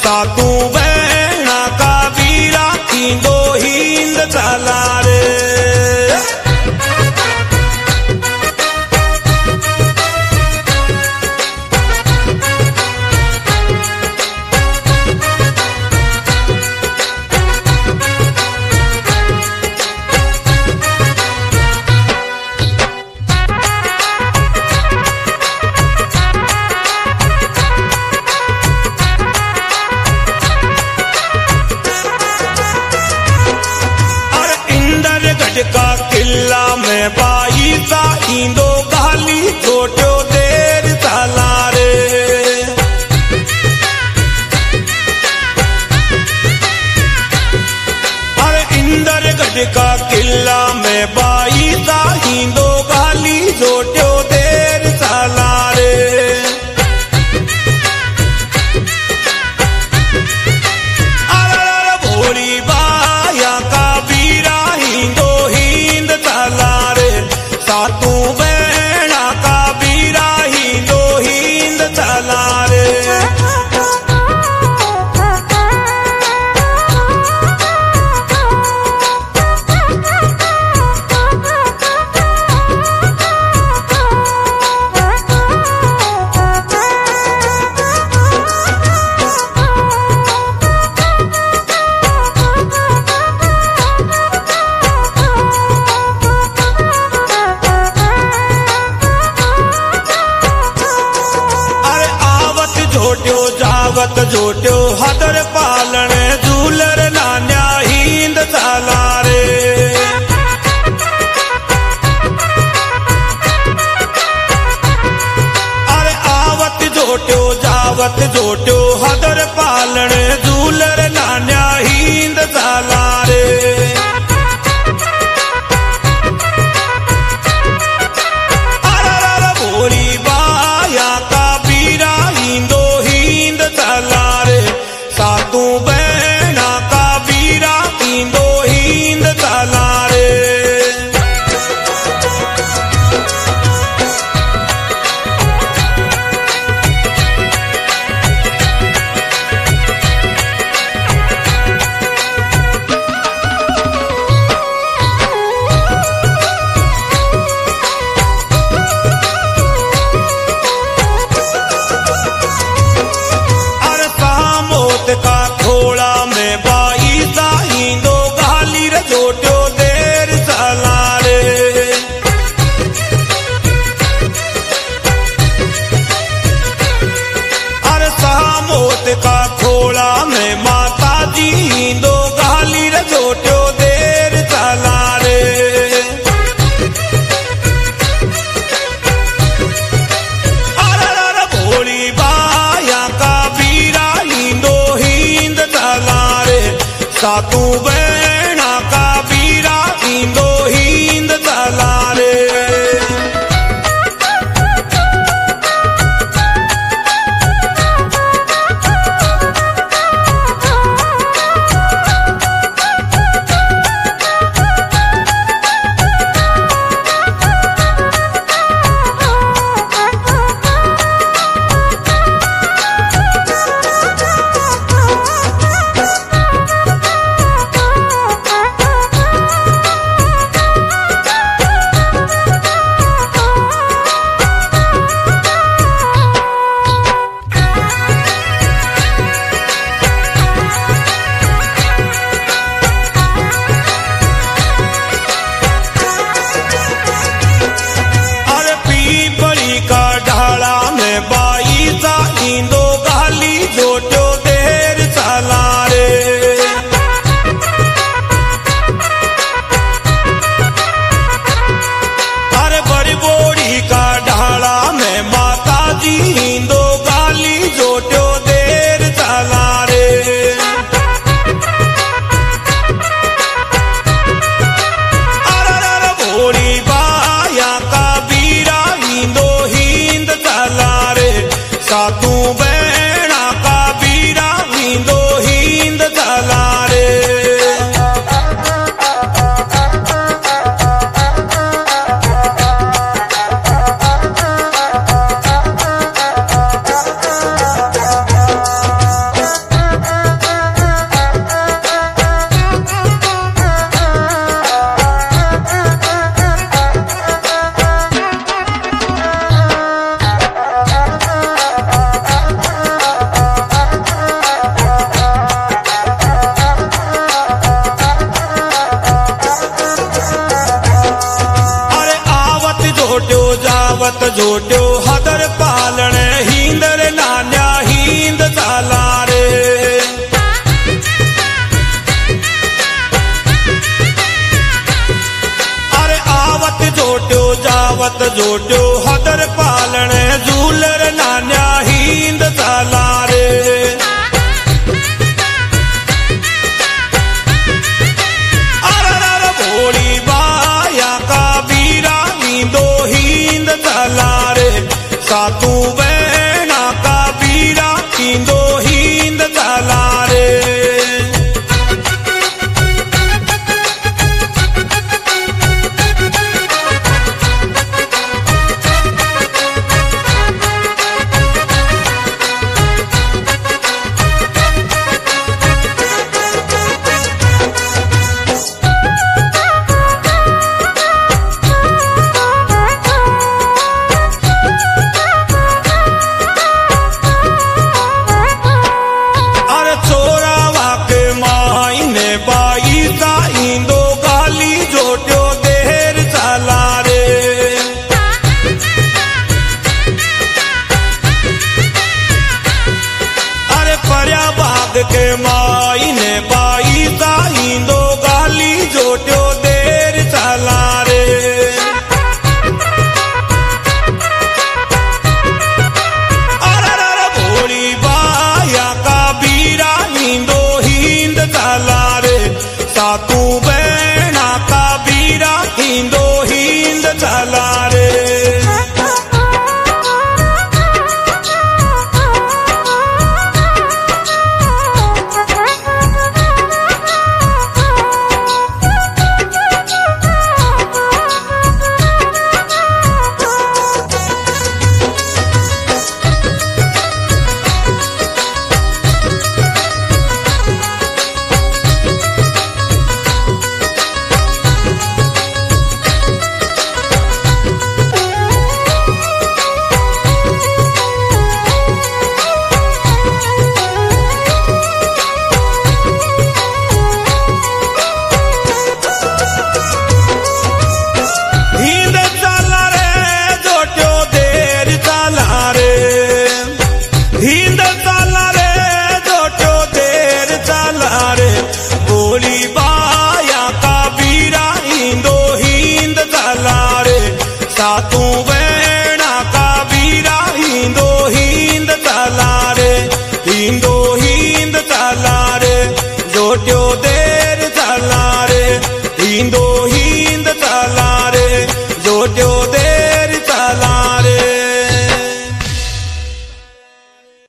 सातू बहना का बीरा थींदो हिंद चला रे। का किला में बाई सा इंदो गाली छोटो देर साला रे। अरे इंदरगढ़ का किला में बाई सा इंदो गाली छोटो देर साला रे। अरे भोरी बाया का बीरा सातू बहना का बीरा हिंदो हिंद चला रे। जावत जोट्यो हदर पालन झूलर नान्या हिंद चला रे। अरे आवत जोट्यो जावत जोट्यो हदर पालन झूलर नान्या हिंद चला रे। अरे भोरी बाया का बीरा हिंदो हिंद चला रे। सातू बहना का बीरा हिंदो हिंद चला रे। का थोड़ा में बाई सा हिंदो गाली रे छोटो देर चला रे। अरे सामोत का थोड़ा में माता जी हिंदो गाली रे छोटो देर चला रे। अरे भोली बाया का बीरा हिंदो हिंद चला रे। सातू बहना का बीरा हिंदो हिंद चला रे। जोटियो हदर पालण झूलर नान्या हींद ताला रे। अर भोली बाया का बीरा नींदो हींद ताला रे। सातू बहना का बीरा नींदो हींद ताला रे। के